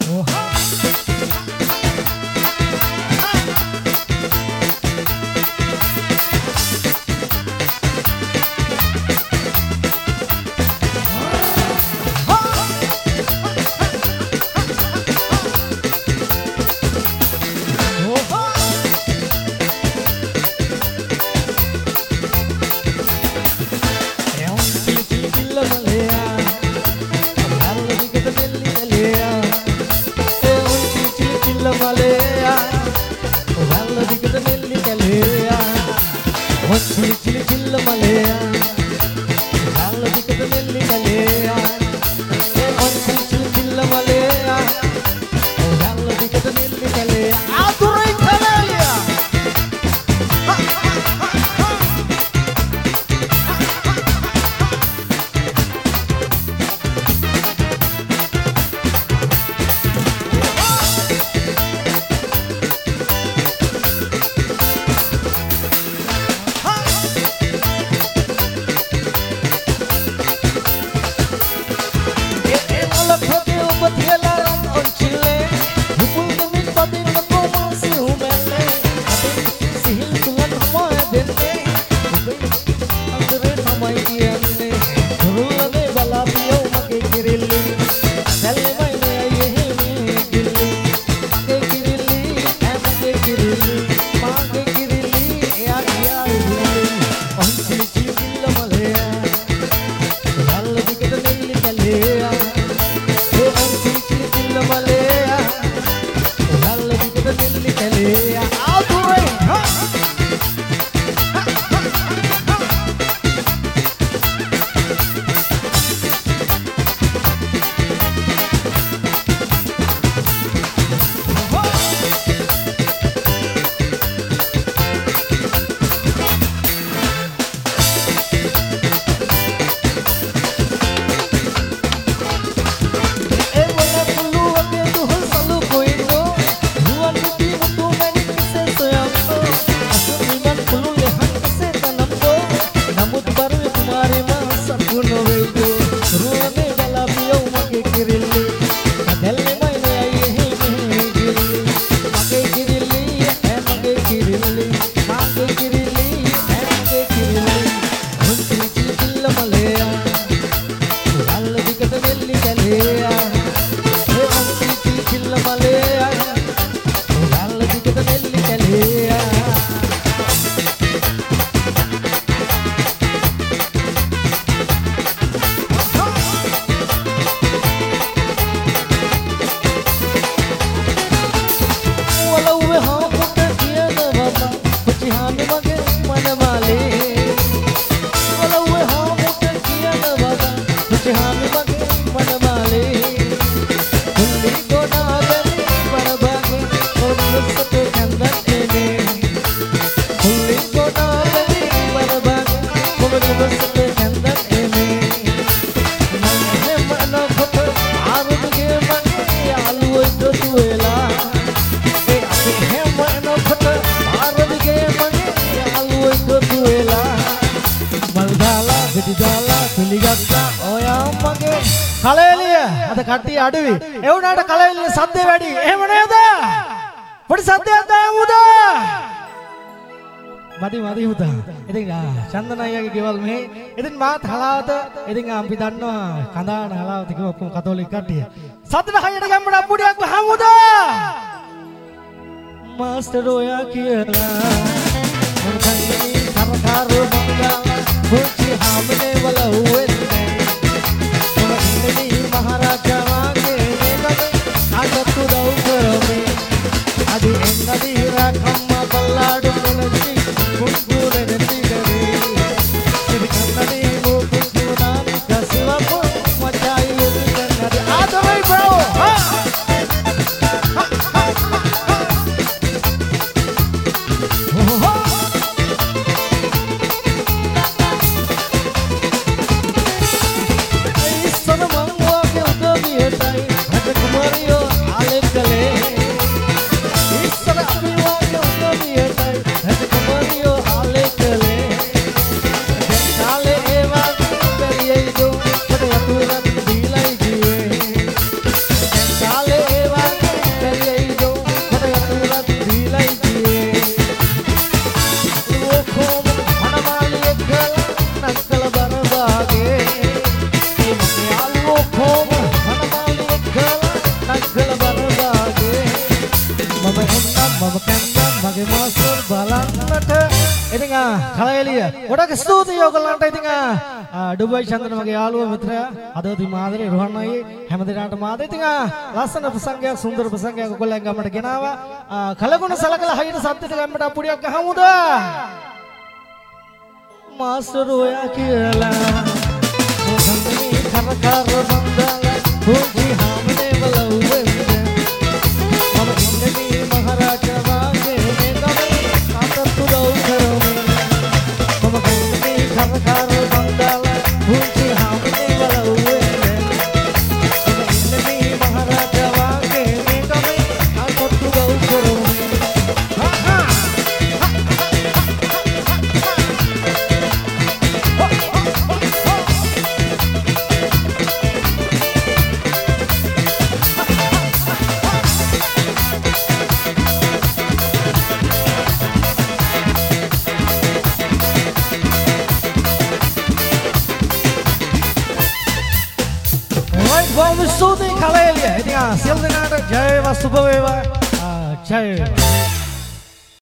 කට්ටිය අඩුයි. ඒ වුණාට කලෙලිය සද්දේ වැඩි. එහෙම නේද? පොඩි සද්දයක් දාමු උදා. මදි උදා. ඉතින් චන්දන අයියාගේ ගෙවල් මෙහි. ඉතින් මාත් හලාවත ඉතින් අපි දන්නවා කඳාන හලාවත කිව්ව ඔක්කොම කතෝලික කට්ටිය. සද්දට හයියට ගම්මඩ අප්පුඩියක් වහමු උදා. මාස්ටර් ඔයා කියලා මොකක්ද කරකාරෝ මංගා පුංචි හැමනේ වල උවෙන්නේ. महाराजा के आगतु रौकरमे अदि एंगदि राखम्म बल्लाडु मनसि कुंकुरे नंदिगरे सिरिकन्नदि मोकुनानि कसिवपु मचाई उदनदि आदवै bro Dale, Eva. mama kandan mage master balannata ඉතින් කලෙලිය ගොඩක් ස්තුතියි ඔයගොල්ලන්ට ඉතින් ඩුබයි චන්දන මගේ යාළුවා මිත්‍රයා අදවති මාදරේ රෝහන් අයියේ හැමදෙනාටම ආද ඉතින් ලස්සන ප්‍රසංගයක් සුන්දර ප්‍රසංගයක් ඔයගොල්ලන් ගමට ගෙනාවා කලගුණ සලකලා හයියට සද්දෙට ගමට අපුඩියක් ගහමුද මාස්ටර් ඔයා කියලා මොකන්දේ කරකර බන්දාලා පොඩි හැමදේ බලුවෙන්ද මම ඉන්නේ මහරජා වාගේ මේ ගමේ කාටත් උදව් කරමු මම කන්නේ කරකර බන්දාලා පොඩි හැමදේ බලුවෙන්ද මම ඉන්නේ මහරජා වාගේ මේ ගමේ කාටත් උදව් කරමු Vamos tudo em Calélia. Silvinato, Jai, Vasubova, Jai.